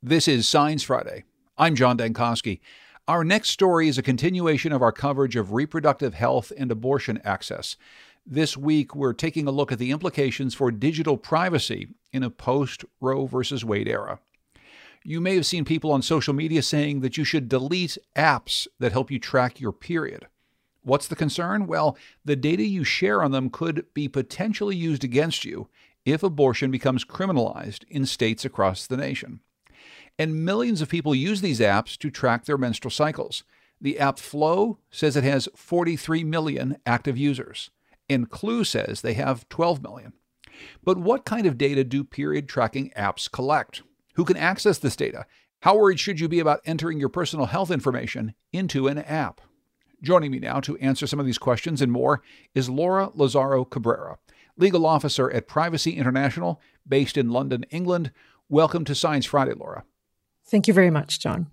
This is Science Friday. I'm John Dankosky. Our next story is a continuation of our coverage of reproductive health and abortion access. This week, we're taking a look at the implications for digital privacy in a post-Roe v. Wade era. You may have seen people on social media saying that you should delete apps that help you track your period. What's the concern? Well, the data you share on them could be potentially used against you if abortion becomes criminalized in states across the nation. And millions of people use these apps to track their menstrual cycles. The app Flow says it has 43 million active users, and Clue says they have 12 million. But what kind of data do period tracking apps collect? Who can access this data? How worried should you be about entering your personal health information into an app? Joining me now to answer some of these questions and more is Laura Lazaro Cabrera, legal officer at Privacy International, based in London, England. Welcome to Science Friday, Laura. Thank you very much, John.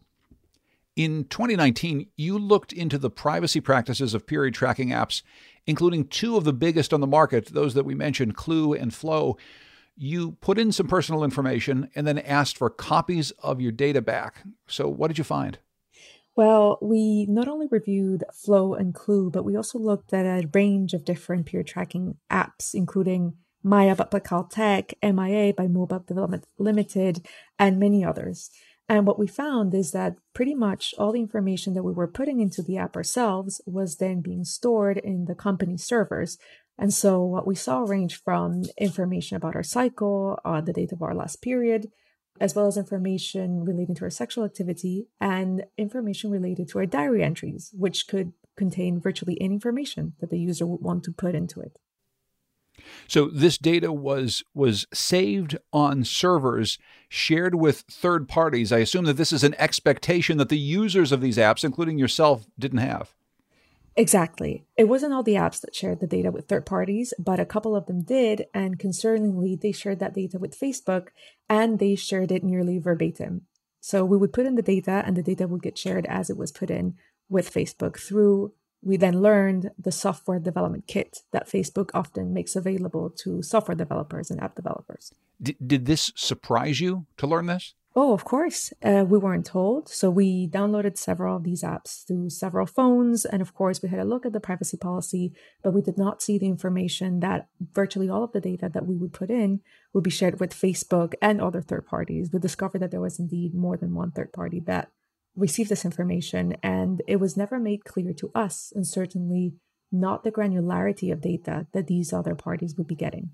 In 2019, you looked into the privacy practices of period tracking apps, including two of the biggest on the market, those that we mentioned, Clue and Flow. You put in some personal information and then asked for copies of your data back. So what did you find? Well, we not only reviewed Flow and Clue, but we also looked at a range of different period tracking apps, including Maya by Caltech, MIA by Mobile Development Limited, and many others. And what we found is that pretty much all the information that we were putting into the app ourselves was then being stored in the company servers. And so what we saw ranged from information about our cycle, the date of our last period, as well as information relating to our sexual activity and information related to our diary entries, which could contain virtually any information that the user would want to put into it. So this data was saved on servers shared with third parties. I assume that this is an expectation that the users of these apps, including yourself, didn't have. Exactly. It wasn't all the apps that shared the data with third parties, but a couple of them did. And concerningly, they shared that data with Facebook and they shared it nearly verbatim. So we would put in the data and the data would get shared as it was put in with Facebook through. We then learned the software development kit that Facebook often makes available to software developers and app developers. Did this surprise you to learn this? Oh, of course. We weren't told. So we downloaded several of these apps through several phones. And of course, we had a look at the privacy policy, but we did not see the information that virtually all of the data that we would put in would be shared with Facebook and other third parties. We discovered that there was indeed more than one third party that received this information, and it was never made clear to us, and certainly not the granularity of data that these other parties would be getting.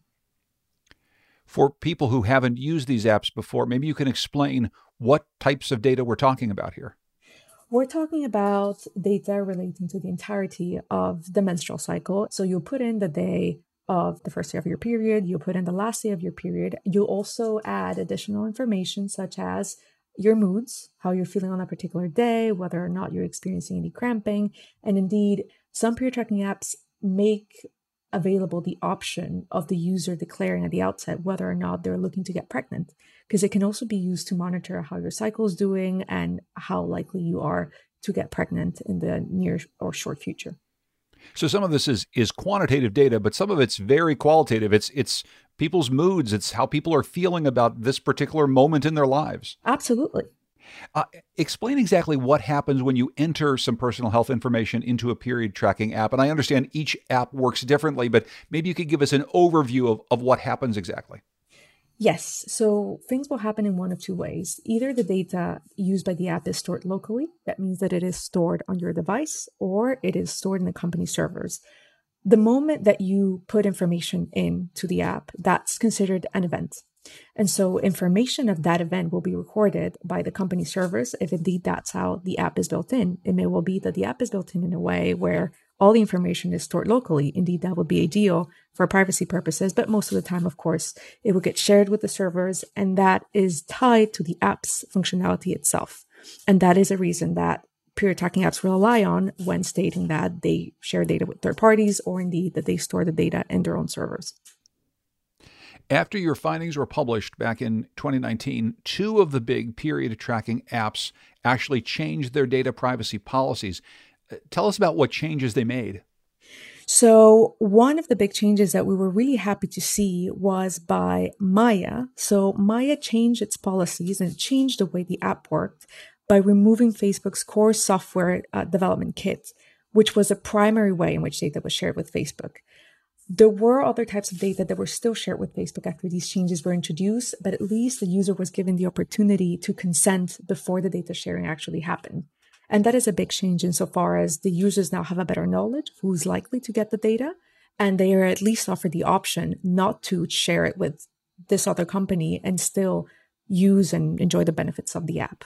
For people who haven't used these apps before, maybe you can explain what types of data we're talking about here. We're talking about data relating to the entirety of the menstrual cycle. So you'll put in the day of the first day of your period, you'll put in the last day of your period. You'll also add additional information such as your moods, how you're feeling on a particular day, whether or not you're experiencing any cramping. And indeed, some period tracking apps make available the option of the user declaring at the outset whether or not they're looking to get pregnant, because it can also be used to monitor how your cycle is doing and how likely you are to get pregnant in the near or short future. So some of this is quantitative data, but some of it's very qualitative. It's people's moods. It's how people are feeling about this particular moment in their lives. Absolutely. Explain exactly what happens when you enter some personal health information into a period tracking app. And I understand each app works differently, but maybe you could give us an overview of what happens exactly. Yes. So things will happen in one of two ways. Either the data used by the app is stored locally. That means that it is stored on your device, or it is stored in the company servers. The moment that you put information into the app, that's considered an event. And so information of that event will be recorded by the company servers if indeed that's how the app is built in. It may well be that the app is built in a way where all the information is stored locally. Indeed, that would be ideal for privacy purposes, but most of the time, of course, it will get shared with the servers, and that is tied to the app's functionality itself. And that is a reason that period tracking apps rely on when stating that they share data with third parties, or indeed that they store the data in their own servers. After your findings were published back in 2019, two of the big period tracking apps actually changed their data privacy policies. Tell us about what changes they made. So one of the big changes that we were really happy to see was by Maya. So Maya changed its policies and it changed the way the app worked by removing Facebook's core software development kit, which was the primary way in which data was shared with Facebook. There were other types of data that were still shared with Facebook after these changes were introduced, but at least the user was given the opportunity to consent before the data sharing actually happened. And that is a big change insofar as the users now have a better knowledge of who's likely to get the data, and they are at least offered the option not to share it with this other company and still use and enjoy the benefits of the app.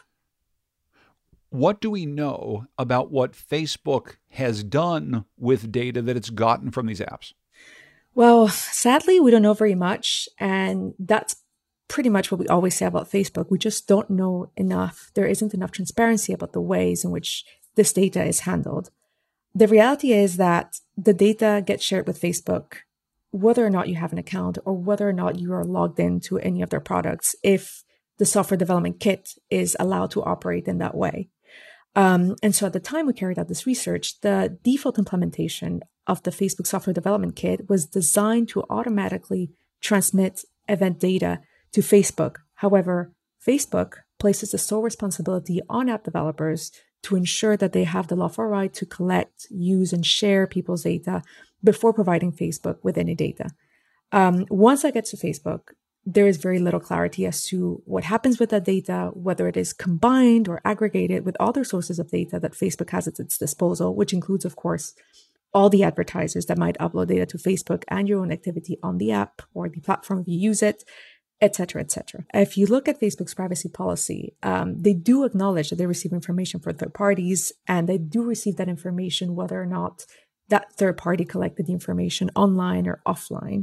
What do we know about what Facebook has done with data that it's gotten from these apps? Well, sadly, we don't know very much. And that's pretty much what we always say about Facebook. We just don't know enough. There isn't enough transparency about the ways in which this data is handled. The reality is that the data gets shared with Facebook, whether or not you have an account or whether or not you are logged into any of their products, if the software development kit is allowed to operate in that way. And so at the time we carried out this research, the default implementation of the Facebook software development kit was designed to automatically transmit event data to Facebook. However, Facebook places the sole responsibility on app developers to ensure that they have the lawful right to collect, use, and share people's data before providing Facebook with any data. Once that gets to Facebook, there is very little clarity as to what happens with that data, whether it is combined or aggregated with other sources of data that Facebook has at its disposal, which includes, of course, all the advertisers that might upload data to Facebook and your own activity on the app or the platform if you use it, et cetera, et cetera. If you look at Facebook's privacy policy, they do acknowledge that they receive information from third parties, and they do receive that information whether or not that third party collected the information online or offline.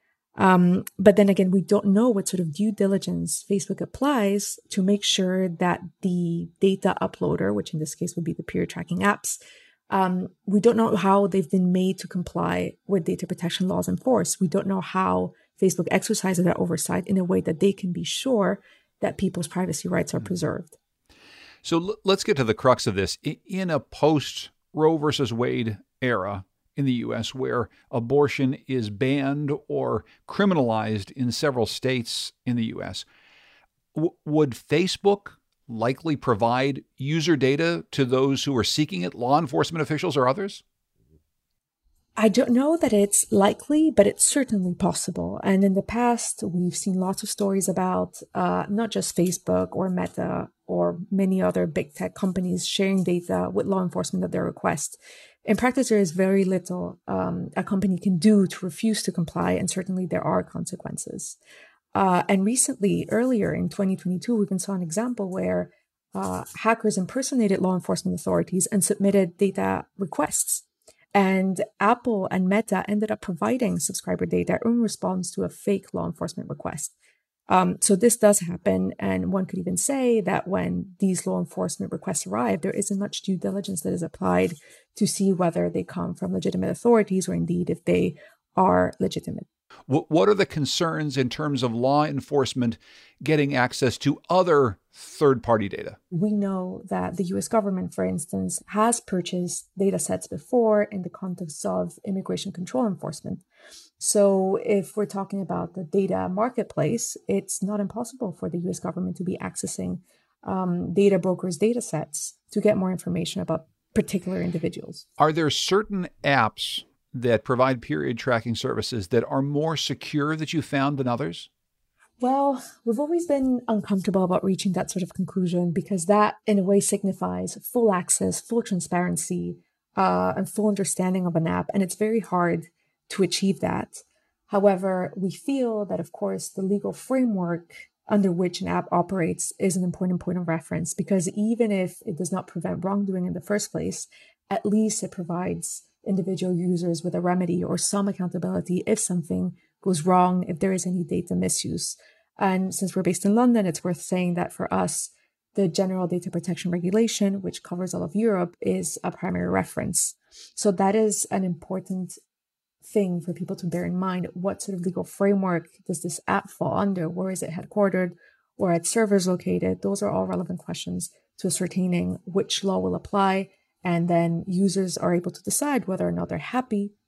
But then again, we don't know what sort of due diligence Facebook applies to make sure that the data uploader, which in this case would be the period tracking apps, we don't know how they've been made to comply with data protection laws in force. We don't know how Facebook exercises that oversight in a way that they can be sure that people's privacy rights are preserved. So let's get to the crux of this. In a post-Roe versus Wade era in the U.S., where abortion is banned or criminalized in several states in the U.S., would Facebook likely provide user data to those who are seeking it, law enforcement officials or others? I don't know that it's likely, but it's certainly possible. And in the past, we've seen lots of stories about not just Facebook or Meta or many other big tech companies sharing data with law enforcement at their request. In practice, there is very little a company can do to refuse to comply, and certainly there are consequences. And recently, earlier in 2022, we even saw an example where hackers impersonated law enforcement authorities and submitted data requests. And Apple and Meta ended up providing subscriber data in response to a fake law enforcement request. So this does happen. And one could even say that when these law enforcement requests arrive, there isn't much due diligence that is applied to see whether they come from legitimate authorities or indeed if they are legitimate. What are the concerns in terms of law enforcement getting access to other third-party data? We know that the US government, for instance, has purchased data sets before in the context of immigration control enforcement. So if we're talking about the data marketplace, it's not impossible for the US government to be accessing data brokers' data sets to get more information about particular individuals. Are there certain apps that provide period tracking services that are more secure that you found than others? Well, we've always been uncomfortable about reaching that sort of conclusion because that, in a way, signifies full access, full transparency, and full understanding of an app. And it's very hard to achieve that. However, we feel that, of course, the legal framework under which an app operates is an important point of reference because even if it does not prevent wrongdoing in the first place, at least it provides individual users with a remedy or some accountability if something goes wrong, if there is any data misuse. And since we're based in London, it's worth saying that for us, the General Data Protection Regulation, which covers all of Europe, is a primary reference. So that is an important thing for people to bear in mind. What sort of legal framework does this app fall under? Where is it headquartered? Where are its servers located? Those are all relevant questions to ascertaining which law will apply. And then users are able to decide whether or not they're happy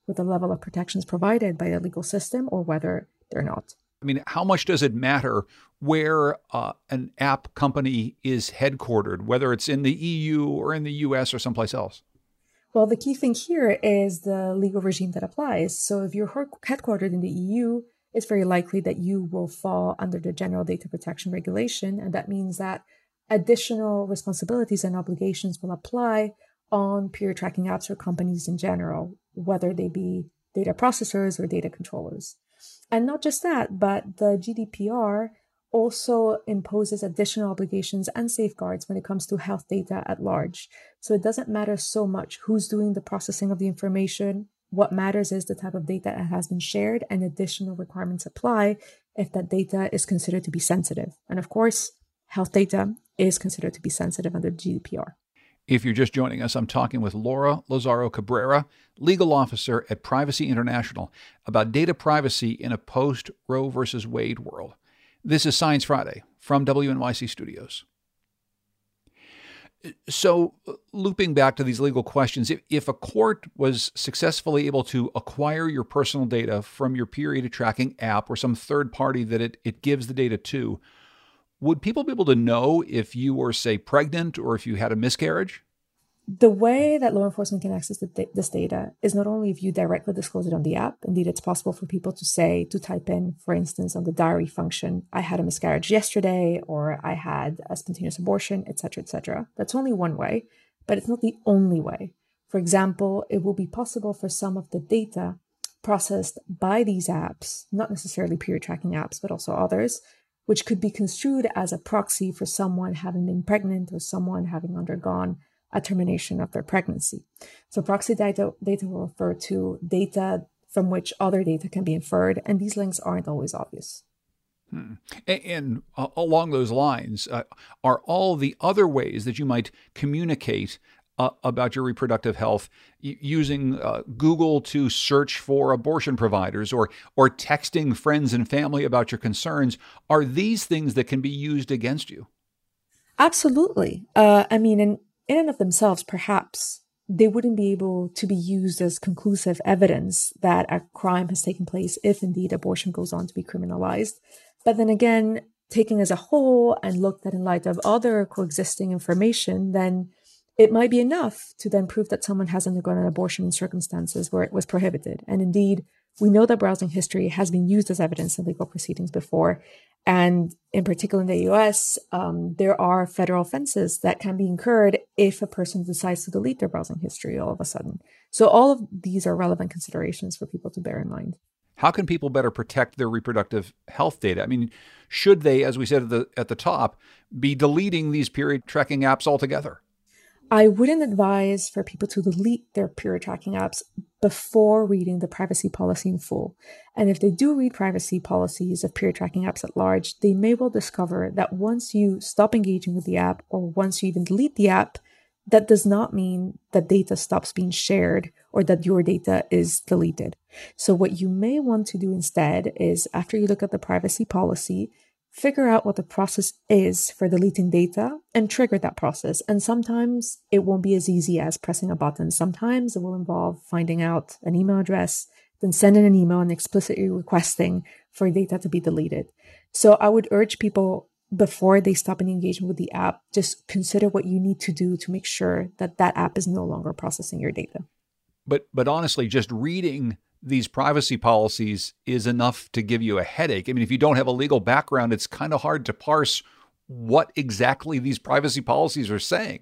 with the level of protections provided by the legal system or whether they're not. I mean, how much does it matter where an app company is headquartered, whether it's in the EU or in the US or someplace else? Well, the key thing here is the legal regime that applies. So if you're headquartered in the EU, it's very likely that you will fall under the General Data Protection Regulation. And that means that additional responsibilities and obligations will apply on period tracking apps or companies in general, whether they be data processors or data controllers. And not just that, but the GDPR also imposes additional obligations and safeguards when it comes to health data at large. So it doesn't matter so much who's doing the processing of the information. What matters is the type of data that has been shared, and additional requirements apply if that data is considered to be sensitive. And of course, health data is considered to be sensitive under GDPR. If you're just joining us, I'm talking with Laura Lazaro Cabrera, legal officer at Privacy International, about data privacy in a post-Roe versus Wade world. This is Science Friday from WNYC Studios. So, looping back to these legal questions, if a court was successfully able to acquire your personal data from your period tracking app or some third party that it gives the data to, would people be able to know if you were, say, pregnant or if you had a miscarriage? The way that law enforcement can access this data is not only if you directly disclose it on the app. Indeed, it's possible for people to type in, for instance, on the diary function, I had a miscarriage yesterday, or I had a spontaneous abortion, etc., etc. That's only one way, but it's not the only way. For example, it will be possible for some of the data processed by these apps, not necessarily period tracking apps, but also others, which could be construed as a proxy for someone having been pregnant or someone having undergone a termination of their pregnancy. So proxy data will refer to data from which other data can be inferred, and these links aren't always obvious. And along those lines, are all the other ways that you might communicate about your reproductive health using Google to search for abortion providers or texting friends and family about your concerns, are these things that can be used against you? Absolutely. In and of themselves, perhaps they wouldn't be able to be used as conclusive evidence that a crime has taken place if indeed abortion goes on to be criminalized. But then again, taken as a whole and looked at in light of other coexisting information, then it might be enough to then prove that someone has undergone an abortion in circumstances where it was prohibited. And indeed, we know that browsing history has been used as evidence in legal proceedings before. And in particular in the US, there are federal offenses that can be incurred if a person decides to delete their browsing history all of a sudden. So all of these are relevant considerations for people to bear in mind. How can people better protect their reproductive health data? I mean, should they, as we said at the top, be deleting these period tracking apps altogether? I wouldn't advise for people to delete their period tracking apps before reading the privacy policy in full. And if they do read privacy policies of period tracking apps at large, they may well discover that once you stop engaging with the app or once you even delete the app, that does not mean that data stops being shared or that your data is deleted. So what you may want to do instead is, after you look at the privacy policy, figure out what the process is for deleting data and trigger that process. And sometimes it won't be as easy as pressing a button. Sometimes it will involve finding out an email address, then sending an email and explicitly requesting for data to be deleted. So I would urge people, before they stop any engagement with the app, just consider what you need to do to make sure that that app is no longer processing your data. But honestly, just reading these privacy policies is enough to give you a headache. I mean, if you don't have a legal background, it's kind of hard to parse what exactly these privacy policies are saying.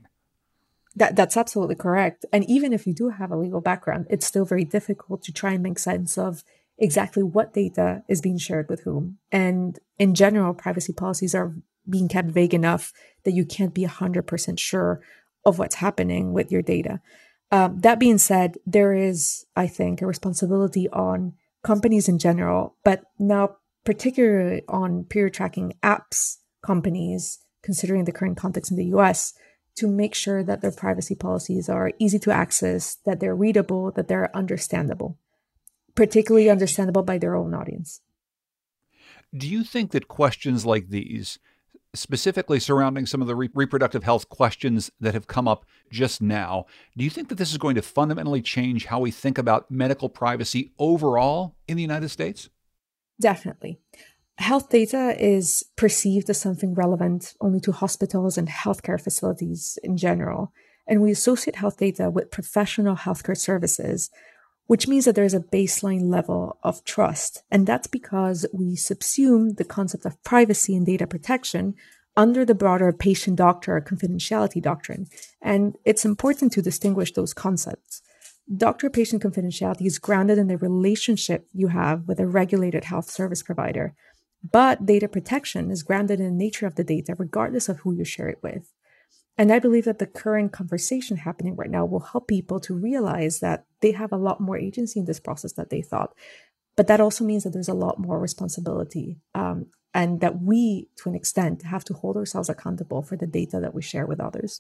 That's absolutely correct. And even if you do have a legal background, it's still very difficult to try and make sense of exactly what data is being shared with whom. And in general, privacy policies are being kept vague enough that you can't be 100% sure of what's happening with your data. That being said, there is, I think, a responsibility on companies in general, but now particularly on period tracking apps companies, considering the current context in the US, to make sure that their privacy policies are easy to access, that they're readable, that they're understandable, particularly understandable by their own audience. Do you think that questions like these specifically surrounding some of the reproductive health questions that have come up just now. Do you think that this is going to fundamentally change how we think about medical privacy overall in the United States? Definitely. Health data is perceived as something relevant only to hospitals and healthcare facilities in general. And we associate health data with professional healthcare services, which means that there's a baseline level of trust. And that's because we subsume the concept of privacy and data protection under the broader patient-doctor confidentiality doctrine. And it's important to distinguish those concepts. Doctor-patient confidentiality is grounded in the relationship you have with a regulated health service provider. But data protection is grounded in the nature of the data, regardless of who you share it with. And I believe that the current conversation happening right now will help people to realize that they have a lot more agency in this process than they thought. But that also means that there's a lot more responsibility, and that we, to an extent, have to hold ourselves accountable for the data that we share with others.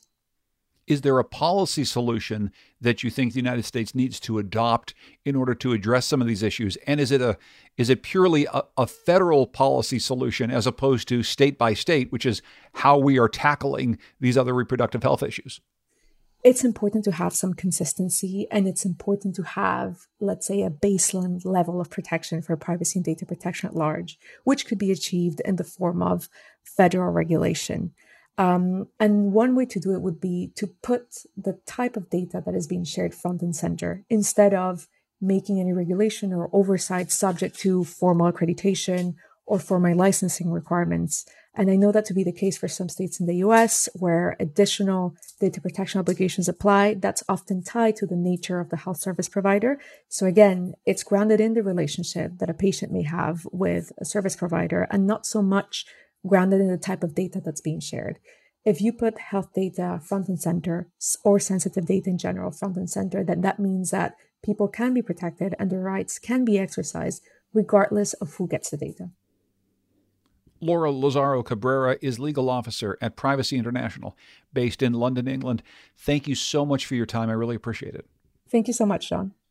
Is there a policy solution that you think the United States needs to adopt in order to address some of these issues? And is it purely a federal policy solution as opposed to state by state, which is how we are tackling these other reproductive health issues? It's important to have some consistency, and it's important to have, let's say, a baseline level of protection for privacy and data protection at large, which could be achieved in the form of federal regulation. And one way to do it would be to put the type of data that is being shared front and center, instead of making any regulation or oversight subject to formal accreditation or formal licensing requirements. And I know that to be the case for some states in the US where additional data protection obligations apply. That's often tied to the nature of the health service provider. So again, it's grounded in the relationship that a patient may have with a service provider, and not so much grounded in the type of data that's being shared. If you put health data front and center, or sensitive data in general front and center, then that means that people can be protected and their rights can be exercised regardless of who gets the data. Laura Lazaro Cabrera is legal officer at Privacy International, based in London, England. Thank you so much for your time. I really appreciate it. Thank you so much, John.